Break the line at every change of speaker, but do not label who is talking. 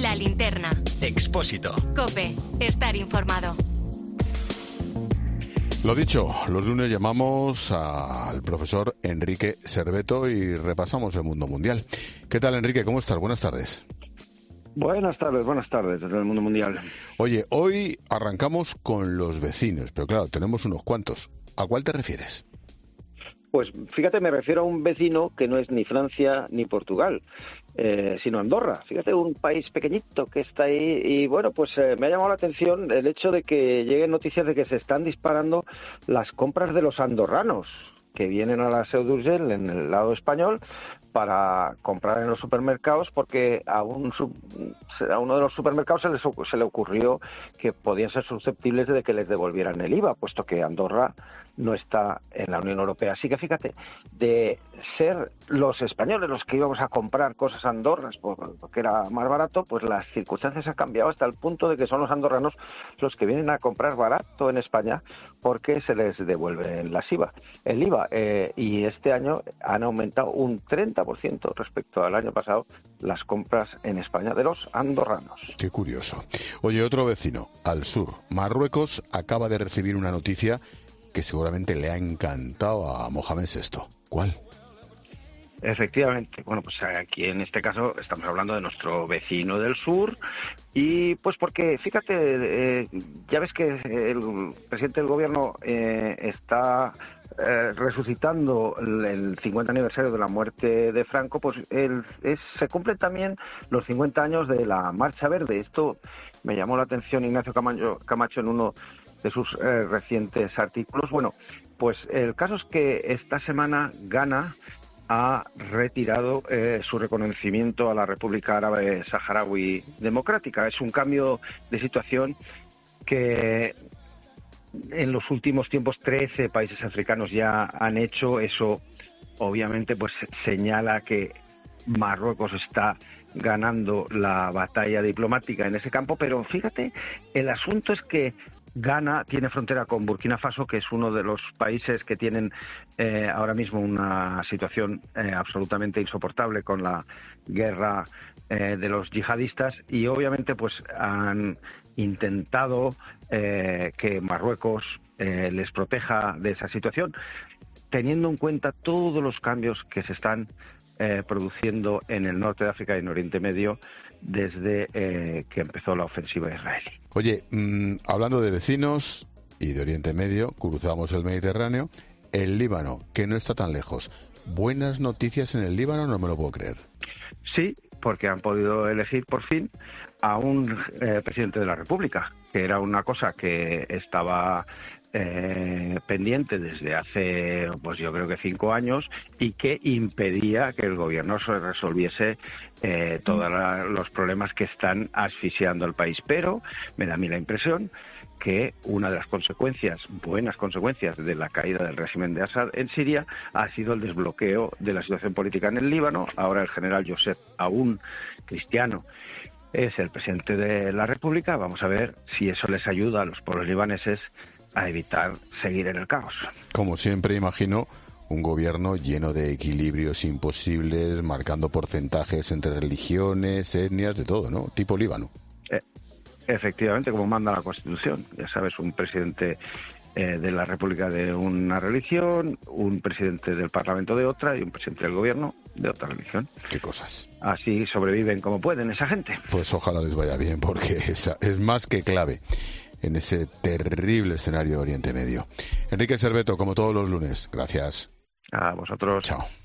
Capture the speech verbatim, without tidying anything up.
La Linterna.
Expósito.
COPE. Estar informado.
Lo dicho, los lunes llamamos al profesor Enrique Serveto y repasamos el mundo mundial. ¿Qué tal, Enrique? ¿Cómo estás? Buenas tardes.
Buenas tardes, buenas tardes desde el mundo mundial.
Oye, hoy arrancamos con los vecinos, pero claro, tenemos unos cuantos. ¿A cuál te refieres?
Pues fíjate, me refiero a un vecino que no es ni Francia ni Portugal, eh, sino Andorra. Fíjate, un país pequeñito que está ahí y bueno, pues eh, me ha llamado la atención el hecho de que lleguen noticias de que se están disparando las compras de los andorranos que vienen a la Seu d'Urgell en el lado español para comprar en los supermercados, porque a, un, a uno de los supermercados se, les, se le ocurrió que podían ser susceptibles de que les devolvieran el I V A, puesto que Andorra no está en la Unión Europea. Así que fíjate, de ser los españoles los que íbamos a comprar cosas a Andorra porque era más barato, pues las circunstancias han cambiado hasta el punto de que son los andorranos los que vienen a comprar barato en España porque se les devuelve las I V A, el I V A. Eh, y este año han aumentado un treinta por ciento respecto al año pasado las compras en España de los andorranos.
Qué curioso. Oye, otro vecino, al sur, Marruecos acaba de recibir una noticia que seguramente le ha encantado a Mohamed sexto. ¿Cuál?
Efectivamente, bueno, pues aquí en este caso estamos hablando de nuestro vecino del sur y pues porque, fíjate, eh, ya ves que el presidente del gobierno eh, está eh, resucitando el cincuenta aniversario de la muerte de Franco, pues el, es, se cumplen también los cincuenta años de la Marcha Verde. Esto me llamó la atención Ignacio Camacho, Camacho en uno de sus eh, recientes artículos. Bueno, pues el caso es que esta semana Ghana ha retirado eh, su reconocimiento a la República Árabe Saharaui Democrática. Es un cambio de situación que en los últimos tiempos trece países africanos ya han hecho. Eso obviamente pues señala que Marruecos está ganando la batalla diplomática en ese campo, pero fíjate, el asunto es que Ghana tiene frontera con Burkina Faso, que es uno de los países que tienen eh, ahora mismo una situación eh, absolutamente insoportable con la guerra eh, de los yihadistas, y obviamente pues han intentado eh, que Marruecos eh, les proteja de esa situación, teniendo en cuenta todos los cambios que se están eh, produciendo en el norte de África y en Oriente Medio desde eh, que empezó la ofensiva israelí.
Oye, mmm, hablando de vecinos y de Oriente Medio, cruzamos el Mediterráneo, el Líbano, que no está tan lejos. ¿Buenas noticias en el Líbano? No me lo puedo creer.
Sí, porque han podido elegir por fin a un eh, presidente de la República, que era una cosa que estaba Eh, pendiente desde hace, pues yo creo que cinco años, y que impedía que el gobierno se resolviese eh, todos la, los problemas que están asfixiando al país. Pero me da a mí la impresión que una de las consecuencias, buenas consecuencias de la caída del régimen de Assad en Siria ha sido el desbloqueo de la situación política en el Líbano. Ahora el general Joseph Aoun, cristiano, es el presidente de la República. Vamos a ver si eso les ayuda a los pueblos libaneses a evitar seguir en el caos.
Como siempre, imagino un gobierno lleno de equilibrios imposibles, marcando porcentajes entre religiones, etnias, de todo, ¿no? Tipo Líbano.
Eh, efectivamente, como manda la Constitución. Ya sabes, un presidente eh, de la República de una religión, un presidente del Parlamento de otra y un presidente del gobierno de otra religión.
Qué cosas.
Así sobreviven como pueden esa gente.
Pues ojalá les vaya bien, porque esa es más que clave en ese terrible escenario de Oriente Medio. Enrique Serveto, como todos los lunes. Gracias.
A vosotros.
Chao.